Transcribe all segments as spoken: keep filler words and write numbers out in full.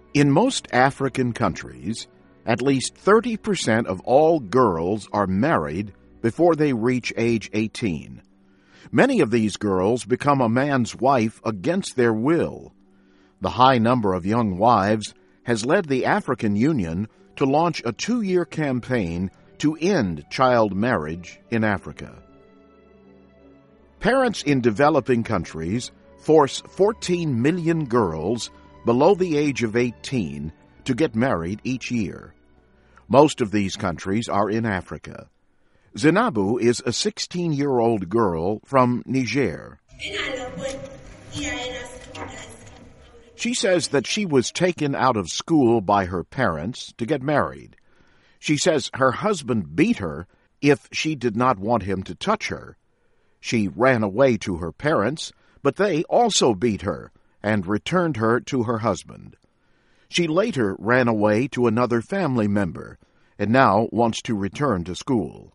In most African countries, at least thirty percent of all girls are married before they reach age eighteen. Many of these girls become a man's wife against their will. The high number of young wives has led the African Union to launch a two-year campaign to end child marriage in Africa. Parents in developing countries force fourteen million girls below the age of eighteen to get married each year. Most of these countries are in Africa. Zainabu is a sixteen-year-old girl from Niger. She says that she was taken out of school by her parents to get married. She says her husband beat her if she did not want him to touch her. She ran away to her parents, but they also beat her and returned her to her husband. She later ran away to another family member and now wants to return to school.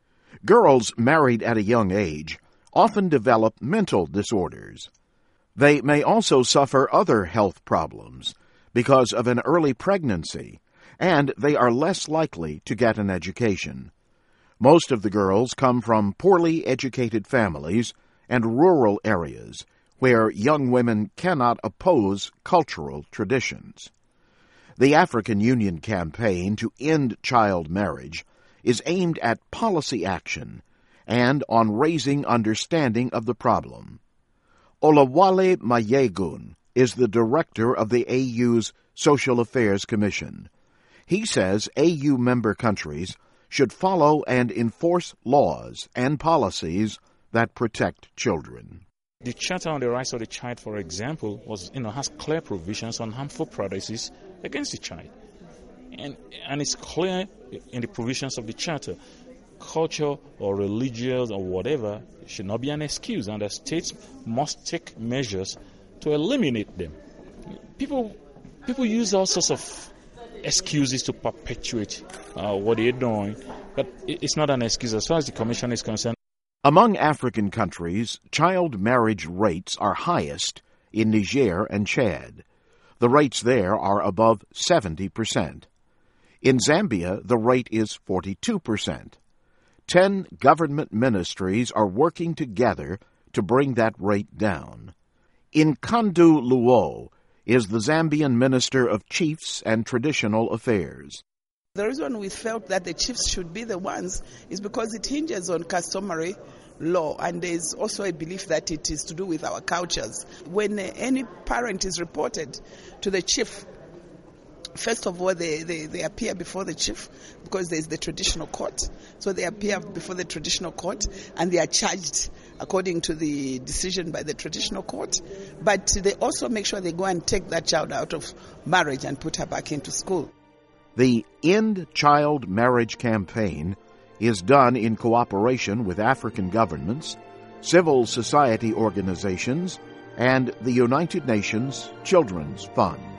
Girls married at a young age often develop mental disorders. They may also suffer other health problems because of an early pregnancy, and they are less likely to get an education. Most of the girls come from poorly educated families and rural areas where young women cannot oppose cultural traditions. The African Union campaign to end child marriage is aimed at policy action and on raising understanding of the problem. Olawale Mayegun is the director of the A U's Social Affairs Commission. He says A U member countries should follow and enforce laws and policies that protect children. The Charter on the Rights of the Child, for example, was, you know, has clear provisions on harmful practices against the child. And, and it's clear in the provisions of the Charter. Culture or religious or whatever should not be an excuse, and the states must take measures to eliminate them. People, people use all sorts of excuses to perpetuate uh, what they're doing, but it's not an excuse as far as the Commission is concerned. Among African countries, child marriage rates are highest in Niger and Chad. The rates there are above seventy percent. In Zambia, the rate is forty-two percent. Ten government ministries are working together to bring that rate down. Nkandu Luo is the Zambian Minister of Chiefs and Traditional Affairs. The reason we felt that the chiefs should be the ones is because it hinges on customary law, and there is also a belief that it is to do with our cultures. When uh, any parent is reported to the chief, first of all, they, they, they appear before the chief because there is the traditional court. So they appear before the traditional court and they are charged according to the decision by the traditional court. But they also make sure they go and take that child out of marriage and put her back into school. The End Child Marriage campaign is done in cooperation with African governments, civil society organizations, and the United Nations Children's Fund.